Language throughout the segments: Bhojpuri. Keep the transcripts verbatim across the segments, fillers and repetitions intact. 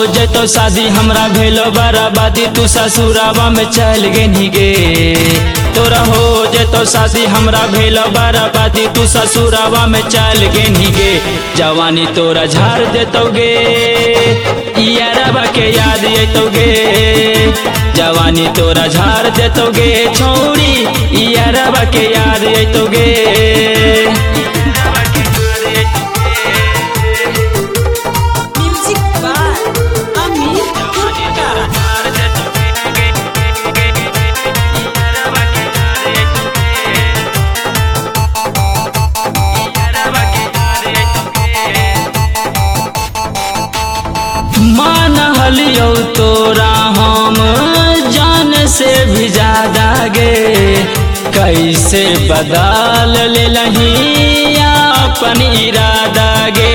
जतो शादी हमरा भेलो बराबादी तू ससुरावा में चल गेनी गे। तोरा हो जतो शादी हमरा भेलो बराबादी तू ससुरावा में चल गेनी गे। जवानी तोरा झाड़ देतो गे यारबा के याद अतो गे। जवानी तोरा झाड़ देतो गे छौरी यारबा के याद अतो गे। मान हलियो तोरा हम जान से भी ज्यादा गे। कैसे बदल ले लही अपन इरादा गे।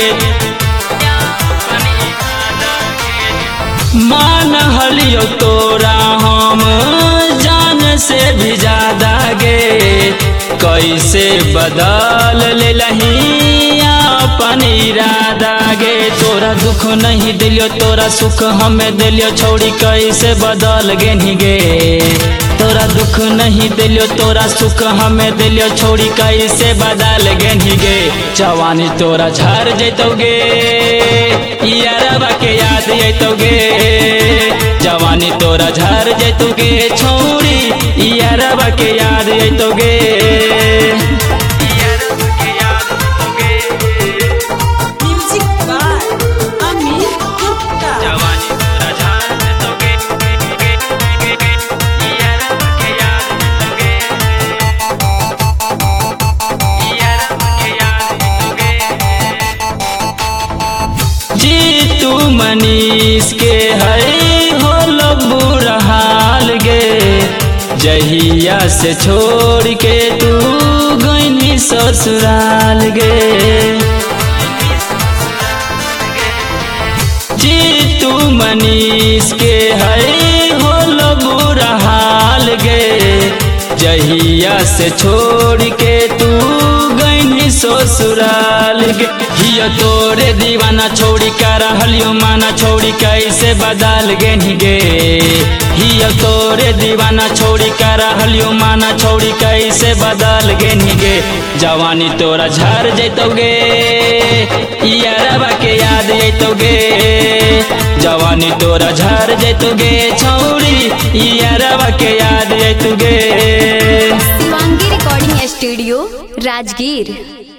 मान हलियो तोरा हम जान से भी ज्यादा गे। कैसे बदल ले लही अपन इरादा गे। तोरा दुख नहीं दिलियो तोरा सुख हमें दिलियो छोड़ी कैसे बदल गेनी गे। तोरा दुख नहीं दिलियो तोरा सुख हमें दिलियो छोड़ी कैसे बदल गेनी गे। जवानी तोरा झाड़ जैतो गे यारबा के याद अतो गे। जवानी तोरा झाड़ जैतो गे छोड़ी यारबा के याद अतो गे। जीतू मनीष के है होलो बुरा हाल गे। जहिया से छोड़ के तू गईनी ससुराल गे। जीतू मनीष के है होलो बुरा हाल गे। जहिया से छोड़ के तू गईनी ससुराल गे। हियो तोरे दीवाना छोड़ी कर हलियो माना छोड़ी कैसे बदल गेनी गे। हियो तोरे दीवाना छोड़ी कर हलियो माना छोड़ी कैसे बदल गेनी गे। जवानी तोरा झाड़ जैतो गे यारबा के याद अतो गे। जवानी तोरा झाड़ जैतो गे छौरी यारबा के याद अतो गे। Shivangi recording studio Rajgir.